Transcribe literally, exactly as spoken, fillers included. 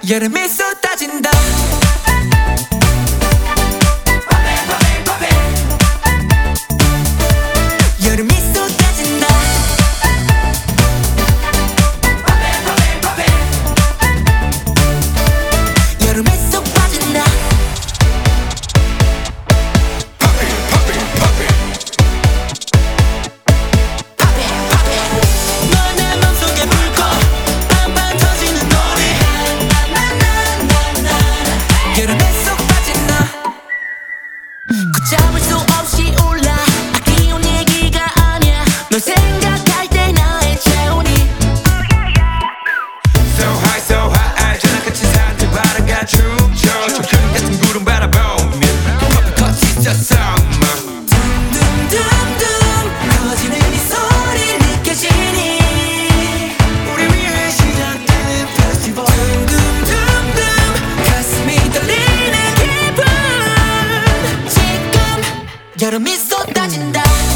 여름이 쏟아진다. 여름이 쏟아진다. 여름에 쏙 빠진다. 너의 맘속에 불꽃 빵빵 터지는 노래. 여름에 쏙 빠진다. 걷잡을 수 없이 올라. 아끼운 얘기가 아니야. 널 생각할 때 나의 체온이 So high so high 전화같이 산들 바라가 춤춰 초편 같은 구름 바라보면 커피 컷 진짜 summer. 둠둠둠둠 커지는 이 소리 느껴지니 우리 위해 시작되는 페스티벌. 둠둠둠둠 가슴이 떨리는 기분. 지금 여름이 쏟아진다.